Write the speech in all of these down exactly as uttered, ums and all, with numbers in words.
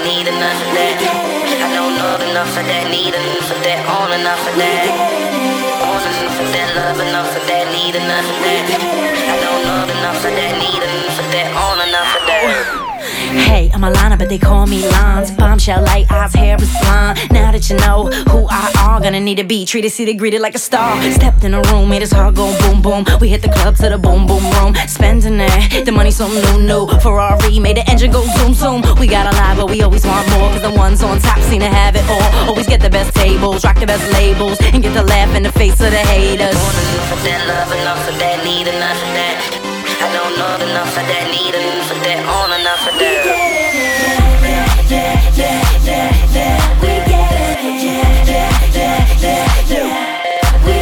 need enough of that. I don't know enough of that, need enough of that, on enough of that. On enough of that, love enough of that, need enough of that. I don't know enough of that, need enough of that, on enough of that. Hey, I'm Alana, but they call me Lons. Bombshell, light eyes, hair is blonde. Now that you know who I are, gonna need to be treated, seated, greeted like a star. Stepped in the room, made his heart go boom, boom. We hit the club to the boom, boom room. Spending it, the money so new, new. Ferrari made the engine go zoom, zoom. We got a lot, but we always want more. Cause the ones on top seem to have it all. Always get the best tables, rock the best labels, and get the laugh in the face of the haters. Want enough of that, love enough of that, need enough of that. I don't know enough of that, need enough of that, on enough of that. We get it. We get it. We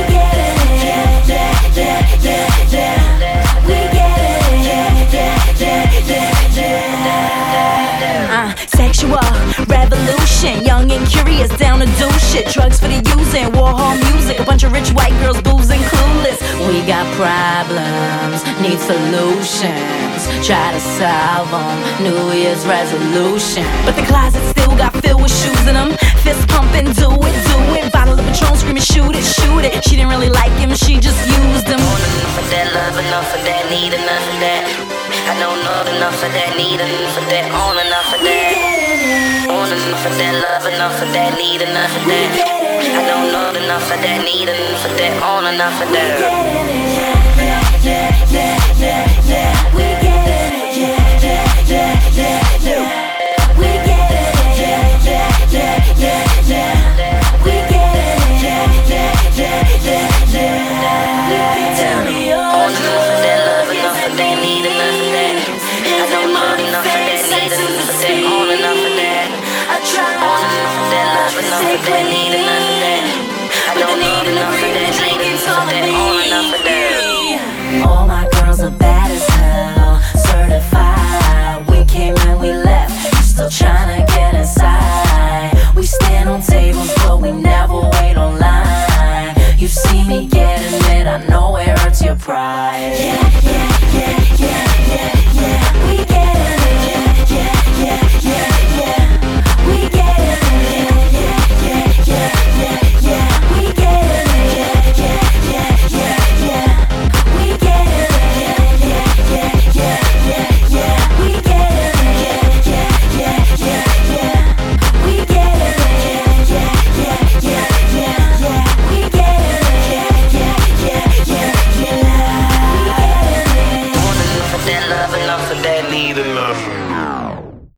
get it. Uh, sexual revolution, young and curious, down to do shit. Drugs for the using, Warhol music, a bunch of rich white girls boozing clueless. We got problems, need solutions, try to solve them, New Year's resolution. But the closet still got filled with shoes in them. Fist pumping, do it, do it. Bottle of Patron screaming, shoot it, shoot it. She didn't really like him, she just used him. Want enough of that, love enough of that, need enough of that. I don't know enough of that, need enough of that, on enough of that. Want enough of that, love enough of that, need enough of that. I don't know enough of that, need enough of that, on enough of that.